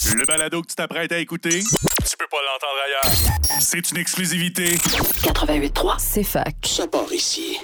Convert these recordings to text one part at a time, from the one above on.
Le balado que tu t'apprêtes à écouter, tu peux pas l'entendre ailleurs. C'est une exclusivité. 88.3, c'est fac. Ça part ici.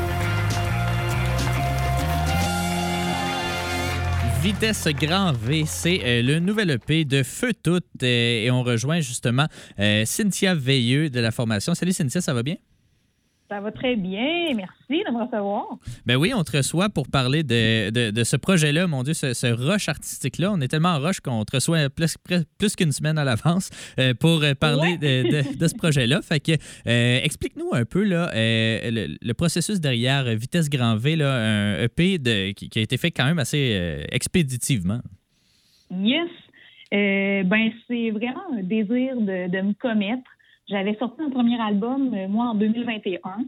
Vitesse Grand V, c'est le nouvel EP de Feu Tout et on rejoint justement Cynthia Veilleux de la formation. Salut Cynthia, ça va bien? Ça va très bien, merci de me recevoir. Ben oui, on te reçoit pour parler de ce projet-là, mon Dieu, ce rush artistique-là. On est tellement en rush qu'on te reçoit plus qu'une semaine à l'avance pour parler de ce projet-là. Fait que explique-nous un peu là, le processus derrière Vitesse Grand V, là, un EP qui a été fait quand même assez expéditivement. Yes. C'est vraiment un désir de me commettre. J'avais sorti un premier album, moi, en 2021.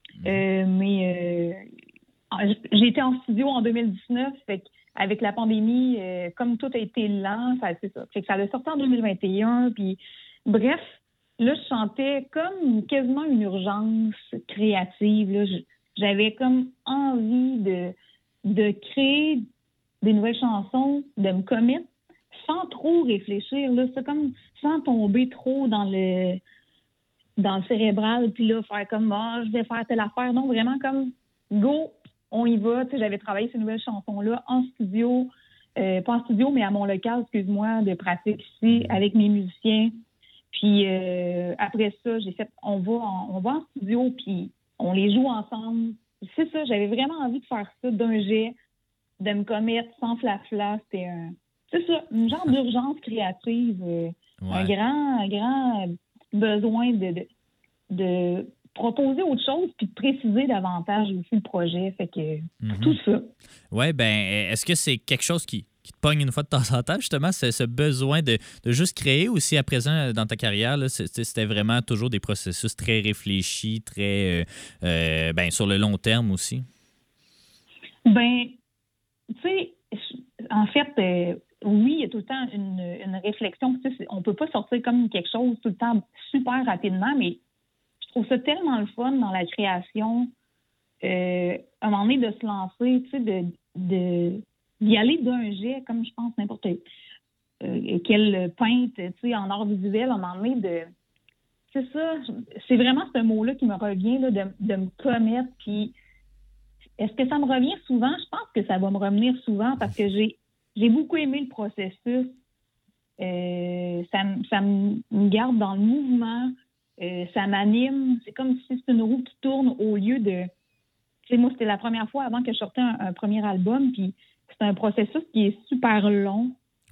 J'étais en studio en 2019. Fait avec la pandémie, comme tout a été lent, c'est ça. Fait que ça l'a sorti en 2021. Puis, bref, là, je sentais comme quasiment une urgence créative. Là. J'avais comme envie de créer des nouvelles chansons, de me commettre sans trop réfléchir. Là. C'est comme sans tomber trop dans le cérébral, puis là, faire comme, je vais faire telle affaire. Non, vraiment comme, go, on y va. Tu sais, j'avais travaillé ces nouvelles chansons-là en studio, pas en studio, mais à mon local, excuse-moi, de pratique ici, avec mes musiciens. Puis après ça, j'ai fait, on va en studio, puis on les joue ensemble. C'est ça, j'avais vraiment envie de faire ça d'un jet, de me commettre sans flafla. C'était c'est ça, une genre d'urgence créative, un grand besoin de proposer autre chose puis de préciser davantage aussi le projet. Fait que tout ça. Oui, ben est-ce que c'est quelque chose qui te pogne une fois de temps en temps, justement, ce besoin de juste créer aussi à présent dans ta carrière? Là, c'était vraiment toujours des processus très réfléchis, très sur le long terme aussi? Ben, tu sais, en fait, oui, il y a tout le temps une réflexion. Tu sais, on peut pas sortir comme quelque chose tout le temps super rapidement, mais je trouve ça tellement le fun dans la création, à un moment donné, de se lancer, tu sais, d'y aller d'un jet, comme je pense n'importe quel peintre, tu sais, en art visuel, à un moment donné, c'est ça, c'est vraiment ce mot-là qui me revient, là, de me commettre, puis est-ce que ça me revient souvent? Je pense que ça va me revenir souvent parce que j'ai beaucoup aimé le processus. Ça me garde dans le mouvement. Ça m'anime. C'est comme si c'est une roue qui tourne au lieu de... Tu sais, moi, c'était la première fois avant que je sortais un premier album, puis c'est un processus qui est super long.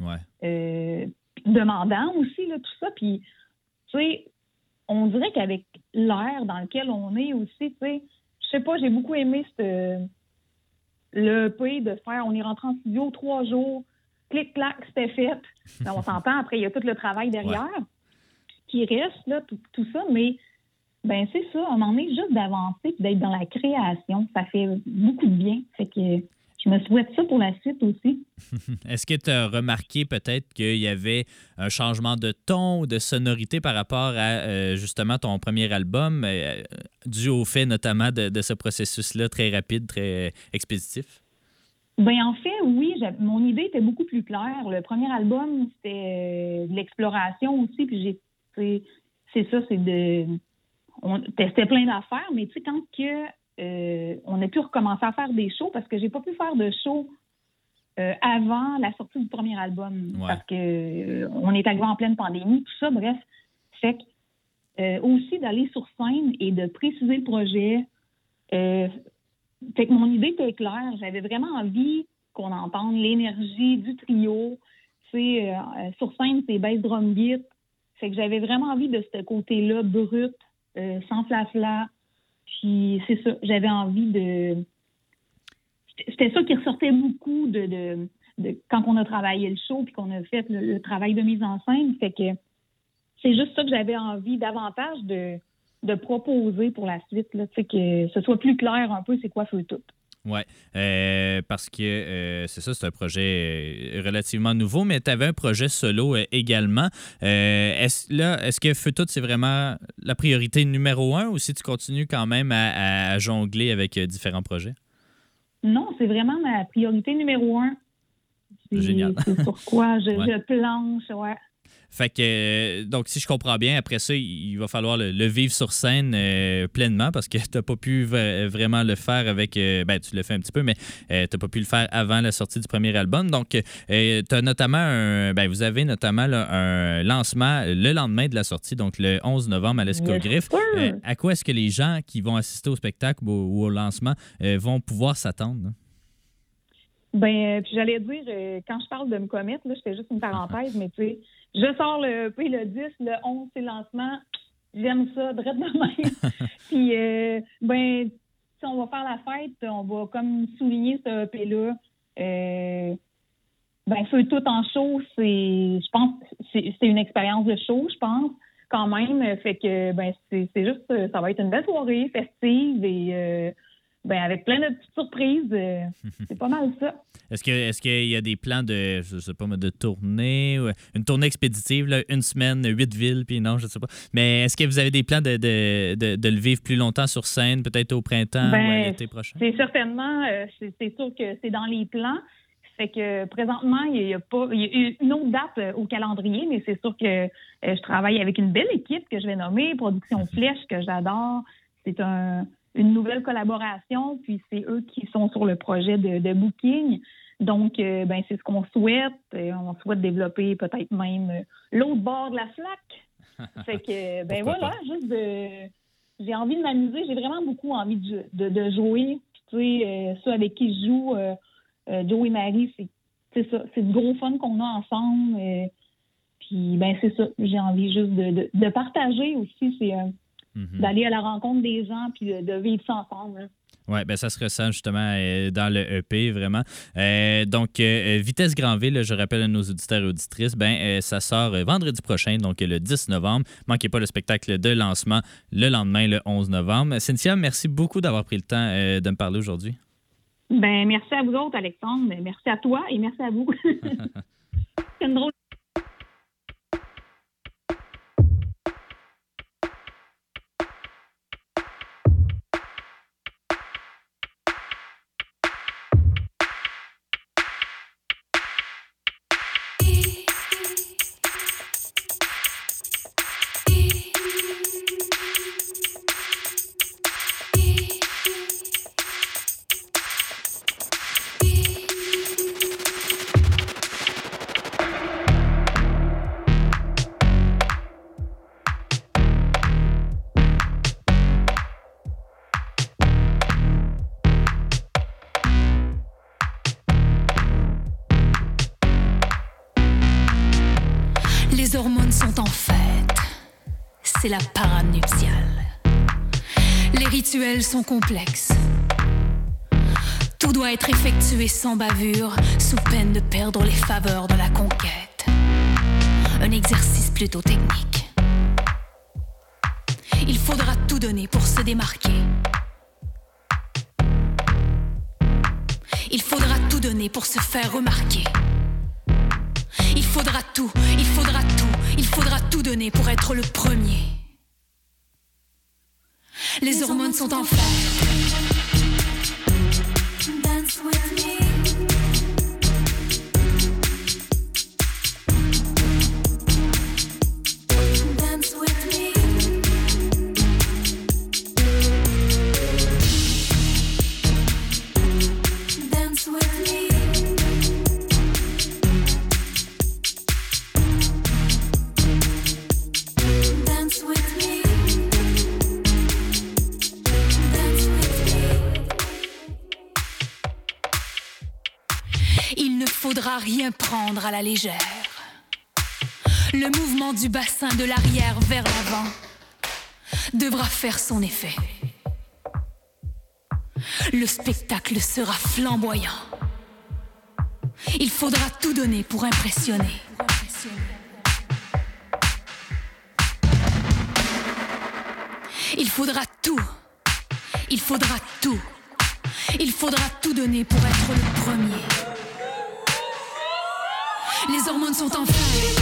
Demandant aussi, là, tout ça. Puis, tu sais, on dirait qu'avec l'air dans lequel on est aussi, tu sais, je sais pas, j'ai beaucoup aimé le EP de faire, on est rentré en studio 3 jours, clic-clac, c'était fait. Là, on s'entend, après, il y a tout le travail derrière qui reste, là, tout ça, mais ben c'est ça, à un moment donné, juste d'avancer et d'être dans la création, ça fait beaucoup de bien. Fait que je me souhaite ça pour la suite aussi. Est-ce que tu as remarqué peut-être qu'il y avait un changement de ton ou de sonorité par rapport à justement ton premier album, dû au fait notamment de ce processus-là très rapide, très expéditif? Bien, en fait, oui, mon idée était beaucoup plus claire. Le premier album, c'était de l'exploration aussi, puis on testait plein d'affaires, mais tu sais, quand on a pu recommencer à faire des shows, parce que j'ai pas pu faire de show avant la sortie du premier album, parce que on est arrivé en pleine pandémie, tout ça, bref. Fait que aussi d'aller sur scène et de préciser le projet. Fait que mon idée était claire. J'avais vraiment envie qu'on entende l'énergie du trio. Tu sais, sur scène, c'est bass drum beat. Fait que j'avais vraiment envie de ce côté-là brut, sans flafla. Puis c'est ça, j'avais envie de... C'était ça qui ressortait beaucoup de quand on a travaillé le show puis qu'on a fait le travail de mise en scène. Fait que c'est juste ça que j'avais envie davantage de proposer pour la suite, là, que ce soit plus clair un peu c'est quoi Feu Tout. Oui, parce que c'est ça, c'est un projet relativement nouveau, mais tu avais un projet solo également. Est-ce que Feu Tout, c'est vraiment la priorité numéro 1 ou si tu continues quand même à jongler avec différents projets? Non, c'est vraiment ma priorité numéro 1. Génial. C'est sur quoi je Ouais. planche, ouais. Fait que, donc, si je comprends bien, après ça, il va falloir le vivre sur scène pleinement parce que tu n'as pas pu vraiment le faire avec. Ben, tu l'as fait un petit peu, mais tu n'as pas pu le faire avant la sortie du premier album. Donc, t'as notamment vous avez notamment là, un lancement le lendemain de la sortie, donc le 11 novembre à l'Escogriffe. Yes, À quoi est-ce que les gens qui vont assister au spectacle ou au lancement vont pouvoir s'attendre? Là? Puis j'allais dire, quand je parle de me commettre, là, je fais juste une parenthèse, mais tu sais, je sors le EP le 10, le 11, c'est le lancement. J'aime ça, drette de même. Puis, si on va faire la fête, on va comme souligner ce EP-là. Feu tout en show, je pense, c'est une expérience de show, je pense, quand même. Fait que, c'est juste, ça va être une belle soirée festive et avec plein de petites surprises. C'est pas mal ça. Est-ce qu'il y a des plans de, je sais pas, de tournée, ou une tournée expéditive, là, une semaine, 8 villes, puis non, je sais pas. Mais est-ce que vous avez des plans de le vivre plus longtemps sur scène, peut-être au printemps ou à l'été prochain? C'est certainement, c'est sûr que c'est dans les plans. Fait que présentement, il y a une autre date au calendrier, mais c'est sûr que je travaille avec une belle équipe que je vais nommer Production Flèche, que j'adore. C'est une nouvelle collaboration, puis c'est eux qui sont sur le projet de booking. Donc, c'est ce qu'on souhaite. On souhaite développer peut-être même l'autre bord de la flaque. Fait que, voilà, juste j'ai envie de m'amuser. J'ai vraiment beaucoup envie de jouer. Puis, tu sais, ceux avec qui je joue, Joe et Marie, c'est ça. C'est du gros fun qu'on a ensemble. Puis, c'est ça. J'ai envie juste de partager aussi. C'est d'aller à la rencontre des gens puis de vivre ça ensemble. Oui, ça se ressent justement dans le EP, vraiment. Donc, Vitesse Granville, là, je rappelle à nos auditeurs et auditrices, ça sort vendredi prochain, donc le 10 novembre. Manquez pas le spectacle de lancement le lendemain, le 11 novembre. Cynthia, merci beaucoup d'avoir pris le temps de me parler aujourd'hui. Merci à vous autres, Alexandre. Merci à toi et merci à vous. C'est une drôle. Les hormones sont en fête, c'est la parade nuptiale. Les rituels sont complexes. Tout doit être effectué sans bavure, sous peine de perdre les faveurs de la conquête. Un exercice plutôt technique. Il faudra tout donner pour se démarquer. Il faudra tout donner pour se faire remarquer. Il faudra tout, il faudra tout, il faudra tout donner pour être le premier. Les hormones sont en fête. Dance with me. Dance with me. Dance with me. Dance with me. Dance with me. Il ne faudra rien prendre à la légère. Le mouvement du bassin de l'arrière vers l'avant devra faire son effet. Le spectacle sera flamboyant. Il faudra tout donner pour impressionner. Il faudra tout. Il faudra tout. Il faudra tout donner pour être le premier. Les hormones sont en feu.